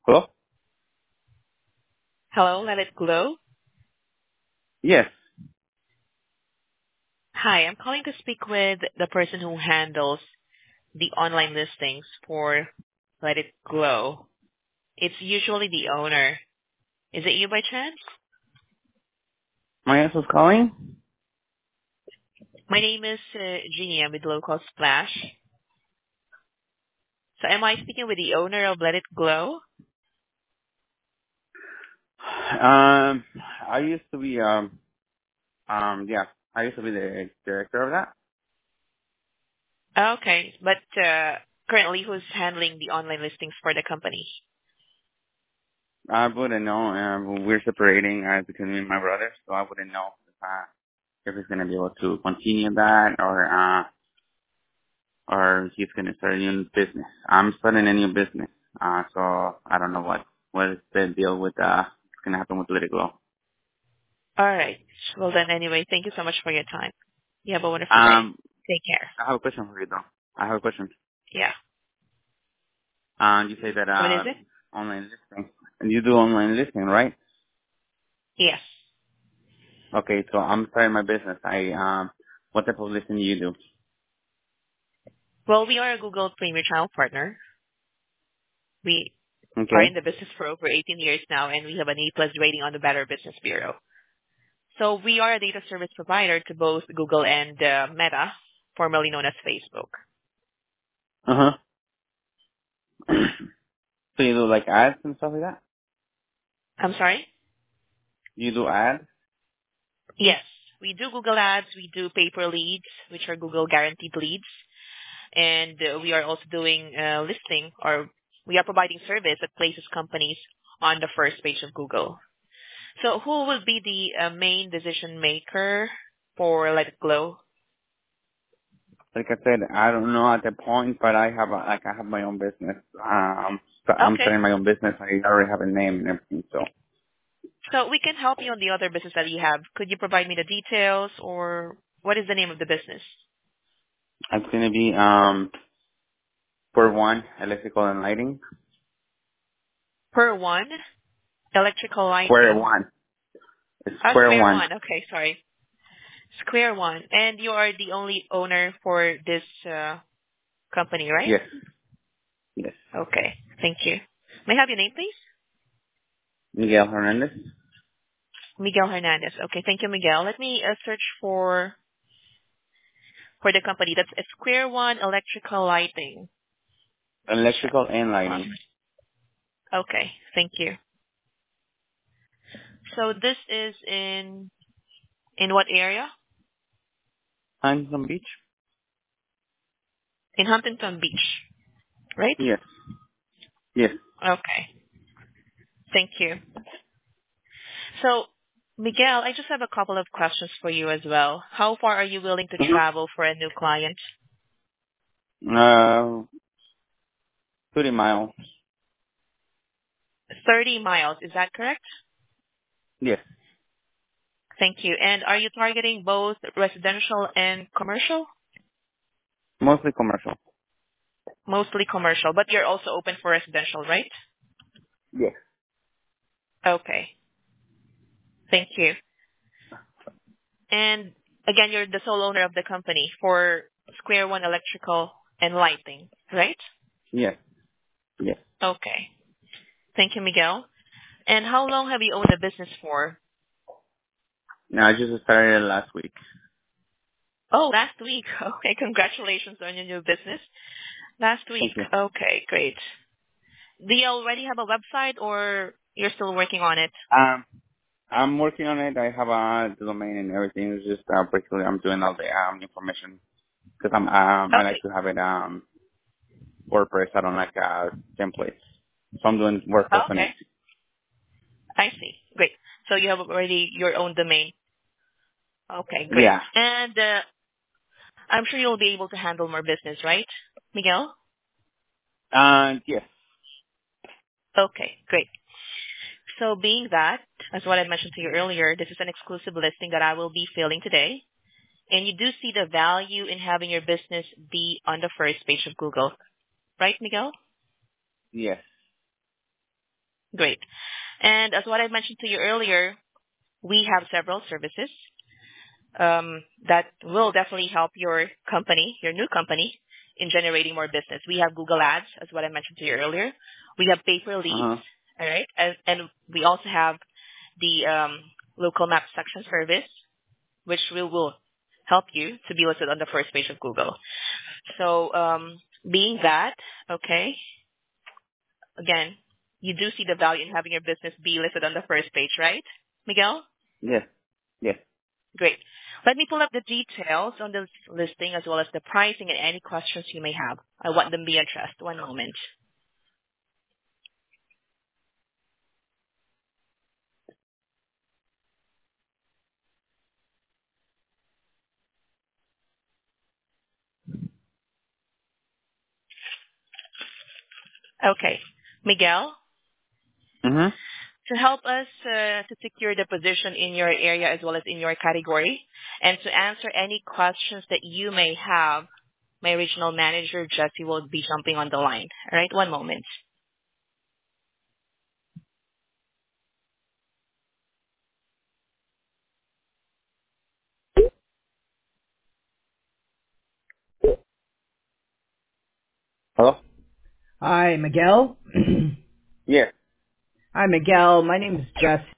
Hello? Hello, Let It Glow. Yes. Hi, I'm calling to speak with the person who handles the online listings for Let It Glow. It's usually the owner. Is it you by chance? My answer's calling? My name is Jeannie. I'm with Local Splash. So am I speaking with the owner of Let It Glow? I used to be, yeah, I used to be the director of that. Okay, but currently who's handling the online listings for the company? I wouldn't know. We're separating between me and my brother, so I wouldn't know if he's gonna be able to continue that or he's gonna start a new business. I'm starting a new business, so I don't know what is the deal with what's gonna happen with Let It Go. All right. Well then, anyway, thank you so much for your time. You have a wonderful day. Um, Take care. I have a question for you though. I have a question. Yeah. You say that What is it? online listing. You do online listing, right? Yes. Okay, so I'm starting my business. What type of listing do you do? Well, we are a Google Premier Channel partner. We are in Okay. the business for over 18 years now, and we have an A-plus rating on the Better Business Bureau. So we are a data service provider to both Google and Meta, formerly known as Facebook. Uh huh. So you do like ads and stuff like that? I'm sorry? You do ads? Yes. We do Google Ads. We do paper leads, which are Google guaranteed leads. And we are also doing listing, or we are providing service that places companies on the first page of Google. So who will be the main decision maker for Let It Glow? Like I said, I don't know at the point, but I have my own business. I'm Okay. starting my own business. I already have a name and everything, so So we can help you on the other business that you have. Could you provide me the details, or what is the name of the business? it's gonna be for one electrical and lighting. Per one, electrical Square lighting. one. It's square Square one. one. Okay, sorry. Square one. And you are the only owner for this company, right? Yes. Yes. Okay. Thank you. May I have your name, please? Miguel Hernandez. Miguel Hernandez. Okay. Thank you, Miguel. Let me search for the company. That's a Square One Electrical Lighting. Check. Electrical and Um, lighting. okay. Thank you. So this is in what area? Huntington Beach? In Huntington Beach, right? Yes. Yes. Okay. Thank you. So, Miguel, I just have a couple of questions for you as well. How far are you willing to Mm-hmm. travel for a new client? 30 miles. 30 miles, is that correct? Yes. Thank you. And are you targeting both residential and commercial? Mostly commercial. Mostly commercial, but you're also open for residential, right? Yes. Okay. Thank you. And again, you're the sole owner of the company for Square One Electrical and Lighting, right? Yes. Yes. Okay. Thank you, Miguel. And how long have you owned the business for? No, I just started last week. Oh, last week. Okay, congratulations on your new business. Last week. Thank you. Okay, great. Do you already have a website or you're still working on it? I'm working on it. I have the domain and everything. It's just basically I'm doing all the information because I like Okay. to have it WordPress. I don't like templates, so I'm doing WordPress on Okay. it. I see. Great. So you have already your own domain. Okay, great. Yeah. And I'm sure you'll be able to handle more business, right, Miguel? Yes. Okay, great. So being that, as what I mentioned to you earlier, this is an exclusive listing that I will be filling today. And you do see the value in having your business be on the first page of Google, right, Miguel? Yes. Great. And as what I mentioned to you earlier, we have several services that will definitely help your company, your new company, in generating more business. We have Google Ads, as what I mentioned to you earlier. We have pay-per leads, Uh-huh. all right, and we also have the local map section service, which will help you to be listed on the first page of Google. So, being that, okay, again, you do see the value in having your business be listed on the first page, right, Miguel? Yes. Yes. Great. Let me pull up the details on the listing as well as the pricing and any questions you may have. I want them to be addressed. One moment. Okay. Miguel, Mm-hmm. to help us to secure the position in your area as well as in your category and to answer any questions that you may have, my regional manager, Jesse, will be jumping on the line. All right, one moment. Hello? Hi, Miguel. Yes. Hi, Miguel. My name is Jess.